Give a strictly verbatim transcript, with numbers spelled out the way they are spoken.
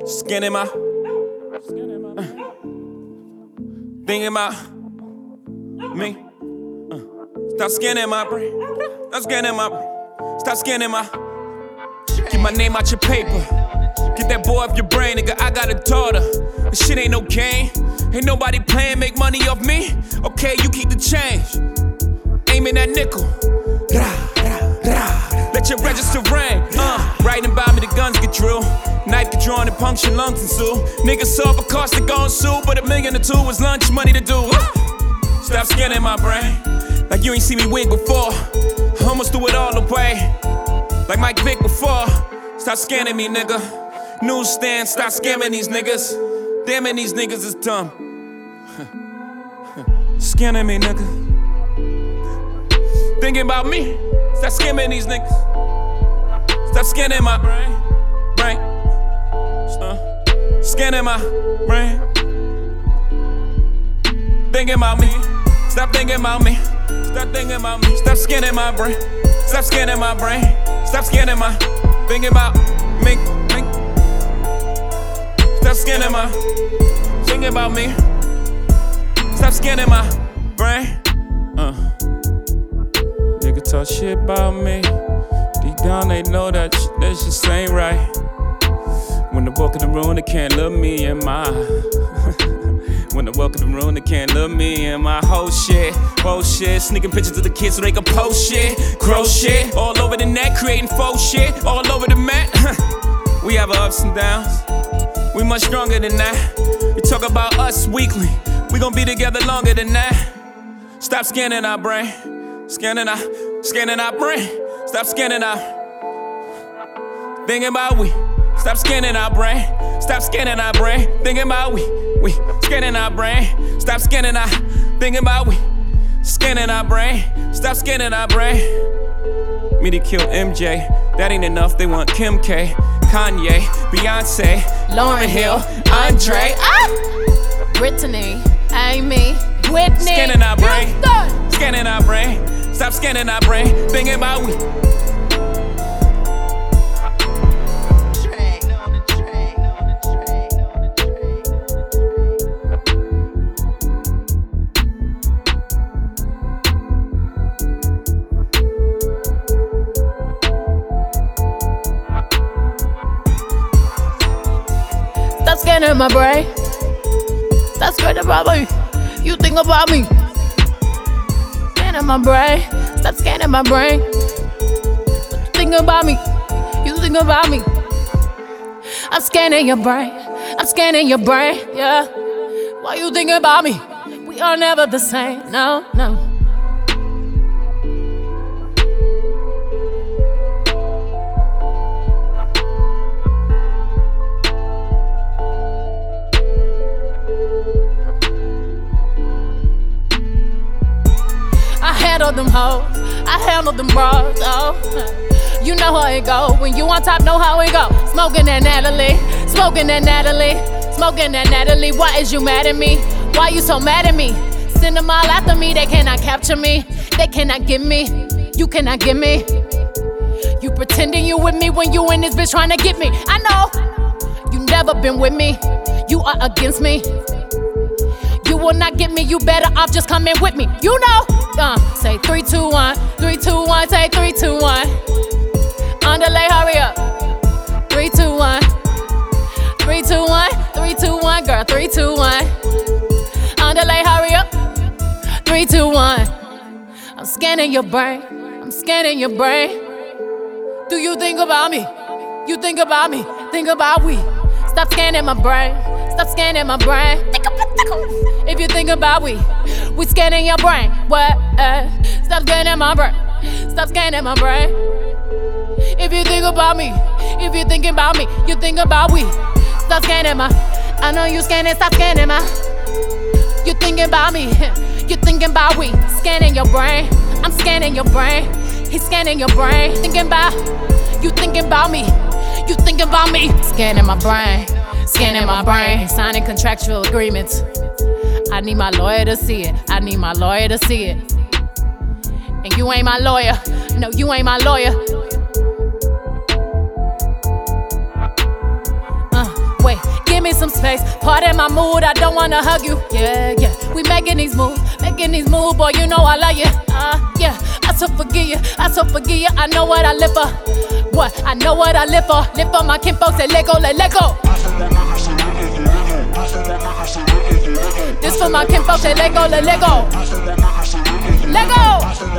Skinning my, uh, thinking about me. Uh, stop scanning my brain. Stop scanning my brain. Stop scanning my. Get my name out your paper. Get that boy off your brain, nigga. I got a daughter. This shit ain't no game. Ain't nobody playing, make money off me. Okay, you keep the change. Aiming that nickel. Rah, rah, rah. Let your register ring. Uh, writing by me, the guns get drilled. Knife get drawn and puncture lungs ensue. Niggas saw a cost to go and sue, but a million or two was lunch money to do. Stop scanning my brain like you ain't see me win before. Almost threw it all away like Mike Vick before. Stop scanning me, nigga. Newsstand, stop scamming these niggas. Damn it, these niggas is dumb. Scanning me, nigga. Thinking about me. Stop scamming these niggas. Stop scanning my brain. Brain. Uh, scanning my brain. Thinking about me. Stop thinking about me. Stop thinking about me. Stop scanning my brain. Stop scanning my brain. Stop scanning my. Thinking about me. me. Stop scanning my. Thinking about me. Stop scanning my brain. Uh. Nigga talk shit about me. Deep down they know that sh- that shit ain't right. When I walk in the room, they can't look me in my. When I walk in the room, they can't look me in my whole shit. Whole shit, sneaking pictures of the kids so they can post shit. Gross shit, all over the net, creating faux shit. All over the mat. We have our ups and downs. We much stronger than that. We talk about us weekly. We gon' be together longer than that. Stop scanning our brain. Scanning our, scanning our brain. Stop scanning our. Thinking about we. Stop scanning our brain. Stop scanning our brain. Thinking about we. We scanning our brain. Stop scanning our. Thinking about we. Scanning our brain. Stop scanning our brain. Me to kill M J. That ain't enough. They want Kim K, Kanye, Beyonce, Lauryn Hill, Andre, ah! Brittany, Amy, Whitney. Scanning our brain. Scanning our brain. Stop scanning our brain. Thinking about we. Stop scanning my brain. Stop scanning about me. You think about me. Scanning my brain. Stop scanning my brain. You think about me. You think about me. I'm scanning your brain. I'm scanning your brain. Yeah. Why you think about me? We are never the same. No, no. I handle them hoes, I handle them bras, oh. You know how it go, when you on top, know how it go. Smoking that Natalie, smoking that Natalie, smoking that Natalie. Why is you mad at me? Why you so mad at me? Send them all after me, they cannot capture me. They cannot get me, you cannot get me. You pretending you with me when you in this bitch trying to get me. I know, you never been with me, you are against me. You will not get me, you better off just coming with me. You know, uh, say three, two, one, three, two, one, say three, two, one. Underlay, hurry up. Three, two, one, three, two, one, three, two, one, girl, three, two, one. Underlay, hurry up. Three, two, one. I'm scanning your brain. I'm scanning your brain. Do you think about me? You think about me? Think about we. Stop scanning my brain. Stop scanning my brain. If you think about we, we scanning your brain. What? Uh, stop scanning my brain. Stop scanning my brain. If you think about me, if you thinking about me, you think about we. Stop scanning my. I know you scanning. Stop scanning my. You thinking about me. You thinking about we. Scanning your brain. I'm scanning your brain. He's scanning your brain. Thinking about. You thinking about me. You thinking about me. Scanning my brain. Scanning my brain, signing contractual agreements. I need my lawyer to see it. I need my lawyer to see it. And you ain't my lawyer. No, you ain't my lawyer. Uh, wait, pace. Pardon my mood, I don't wanna hug you. Yeah, yeah. We making these moves, making these moves, boy, you know I love you. Uh, yeah. I so forgive you, I so forgive you. I know what I live for. What? I know what I live for. Live for my kinfolks, say let go, let let go. This for my kinfolks, say let go, let let go. Let go.